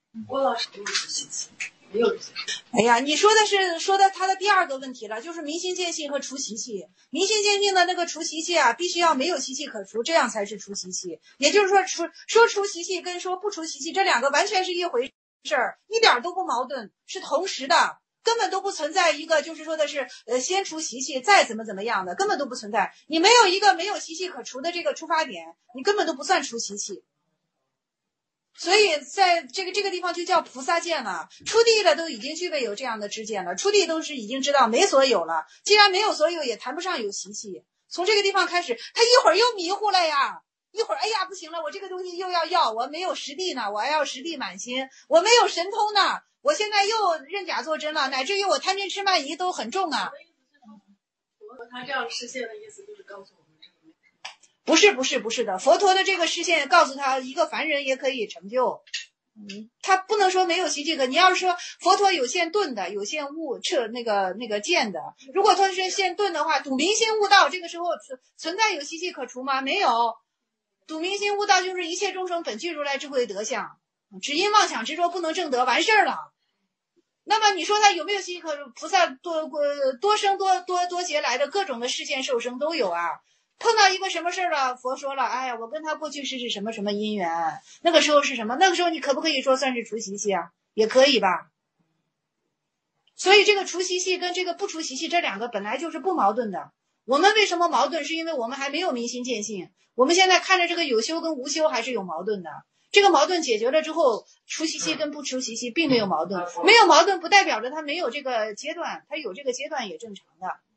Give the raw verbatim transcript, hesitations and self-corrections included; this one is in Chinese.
郭老师没有出习气，没有这些。 哎呀，你说的是说的他的第二个问题了，就是明心见性和除习气。明心见性的那个除习气啊，必须要没有习气可除，这样才是除习气。也就是说，除说除习气跟说不除习气这两个完全是一回事儿，一点都不矛盾，是同时的，根本都不存在一个就是说的是呃先除习气再怎么怎么样的，根本都不存在。你没有一个没有习气可除的这个出发点，你根本都不算除习气。所以在这个这个地方就叫菩萨见了，出地了都已经具备有这样的知见了，出地都是已经知道没所有了，既然没有所有，也谈不上有习气。从这个地方开始，他一会儿又迷糊了呀，一会儿哎呀不行了，我这个东西又要要，我没有实地呢，我还要实地满心，我没有神通呢，我现在又认假作真了，乃至于我贪嗔痴慢疑都很重啊。 他这样视线的意思就是告诉我们。 不是不是不是的，佛陀的这个视线告诉他，一个凡人也可以成就。嗯，他不能说没有习气可。你要是说佛陀有限顿的，有限悟彻那个那个见的，如果他是限顿的话，睹明心悟道，这个时候存存在有习气可除吗？没有。睹明心悟道就是一切众生本具如来智慧德相，只因妄想执着不能证得，完事儿了。那么你说他有没有习气可除？菩萨多多生多多多劫来的各种的视线受生都有啊。碰到一个什么事儿了，佛说了，哎呀，我跟他过去是是什么什么因缘，那个时候是什么？那个时候你可不可以说算是除习气啊？也可以吧。所以这个除习气跟这个不除习气这两个本来就是不矛盾的。我们为什么矛盾？是因为我们还没有明心见性。我们现在看着这个有修跟无修还是有矛盾的。这个矛盾解决了之后，除习气跟不除习气并没有矛盾。没有矛盾不代表着它没有这个阶段，它有这个阶段也正常的。